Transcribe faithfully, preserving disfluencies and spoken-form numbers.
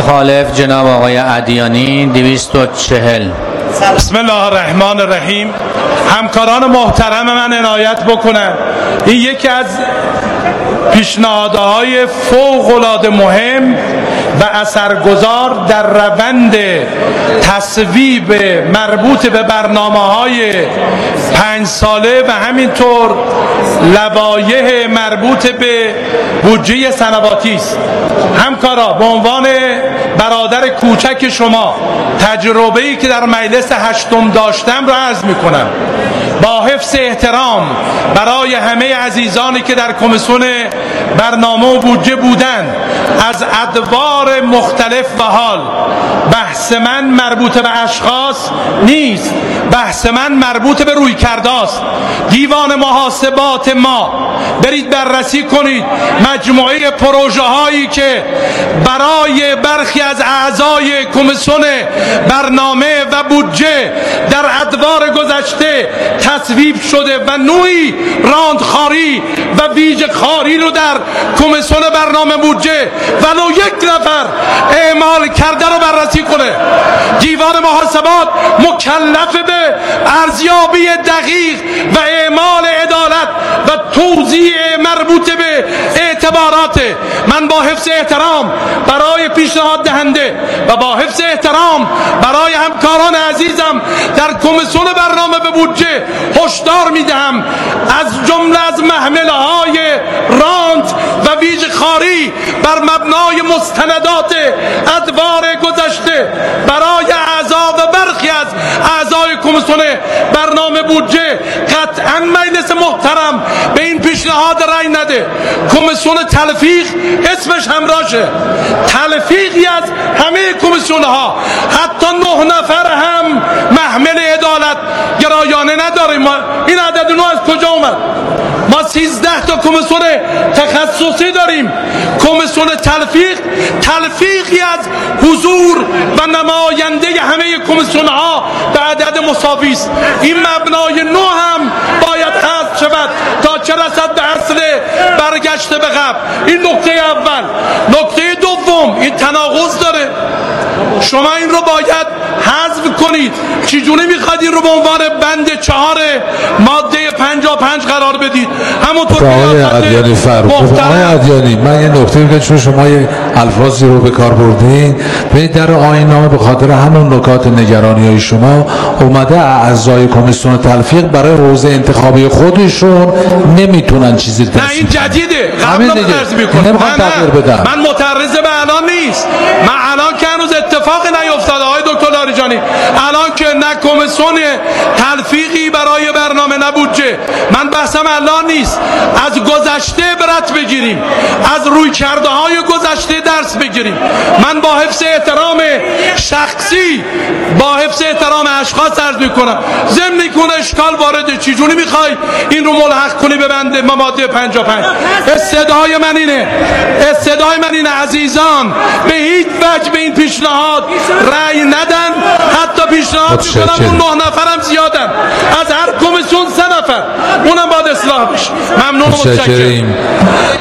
مخالف جناب آقای عدیانی دویست و چهل. بسم الله الرحمن الرحیم. همکاران محترم من عنایت بکنن، این یکی از پیشنهادهای فوق‌العاده مهم و اثرگذار در روند تصویب مربوط به برنامه‌های پنج ساله و همینطور لوایح مربوط به بودجه سنواتی است. همکارا، به عنوان برادر کوچک شما تجربه‌ای که در مجلس هشتم داشتم را عرض می‌کنم. با حفظ احترام برای همه عزیزانی که در کمیسیون برنامه و بودجه بودند، از ادوار مختلف و حال، بحث من مربوط به اشخاص نیست، بحث من مربوط به رویکرداست. دیوان محاسبات ما، برید بررسی کنید مجموعه پروژه هایی که برای برخی از اعضای کمیسیون برنامه و بودجه در ادوار گذشته تصویب شده و نوعی راندخاری و ویژه خاری رو در کمیسیون برنامه بودجه ولو یک نفر اعمال کرده رو بررسی کنه. دیوان محاسبات مکلف به ارزیابی دقیق و اعمال عدالت و توزیع مربوط به اعتبارات. من با حفظ احترام برای پیشنهاد دهنده و با حفظ احترام برای همکاران عزیزم در کمیسیون برنامه به بودجه هشدار میدهم، از جمله از محمله های راند و ویژه خاری بر مبنای مستندات ادوار گذشته برای اعضا و برخی از اعضای کمیسیون برنامه بودجه قطعا مجلس محترم به این پیشنهاد رأی نده. کمیسیون تلفیق اسمش همراشه، تلفیقی از همه کمیسیون ها، حتی نه نفر هم محمل عدالت گرایانه نداریم. ما این عدد نو از کجا اومد؟ ما سیزده تا کمیسیون تخصصی داریم. کمیسیون تلفیق تلفیقی از حضور و نماینده همه کمیسیون ها به عدد مساوی است. این مبنای نو هم باید حذف شود تا چه رسد به اصل برگشته به قبل. این نکته اول. نکته دوم، این تناقض داره، شما این رو باید حذف کنید. چجوری میخواد این رو به عنوان بند چهار ماده پنجاه و پنج قرار بدید؟ همونطور که آقای عدیانی فرمود. آقای عدیانی، من یه نکته میگم، چون شما یه الفاظی رو به کار بردین، به در آیین به خاطر همون نکات نگرانی های شما اومده اعضای کمیسیون تلفیق برای حوزه انتخابی خودشون نمیتونن چیزی تصویب. نه این جدیده، همین دیگه نمیخوام تغییر بدم. من معترض به الان نیست. من الان که هنوز اتفاق نیفتاده آقای دکتر لاریجانی، الان که نه کمیسیون تلفیقی برای برنامه نه بودجه، من بحثم الان نیست. از گذشته برات بگیریم، از روی کرده های گذشته درس بگیریم. من با حفظ احترام شخصی، با حفظ احترام اشخاص عرض میکنم، ضمن کنه اشکال وارده. چجوری میخوای این رو ملحق کنی به بنده ماده پنجاه و پنج؟ استدعای من اینه، استدعای من اینه عزیزان، به هیچ وجه به این پیشنهاد رأی ندن. حتی پیشنهاد میکنم اون نه نفرم زیادن، از هر کمیسیون سه نفر، اونم باید اصلاح بشه. ممنون و متشکرم.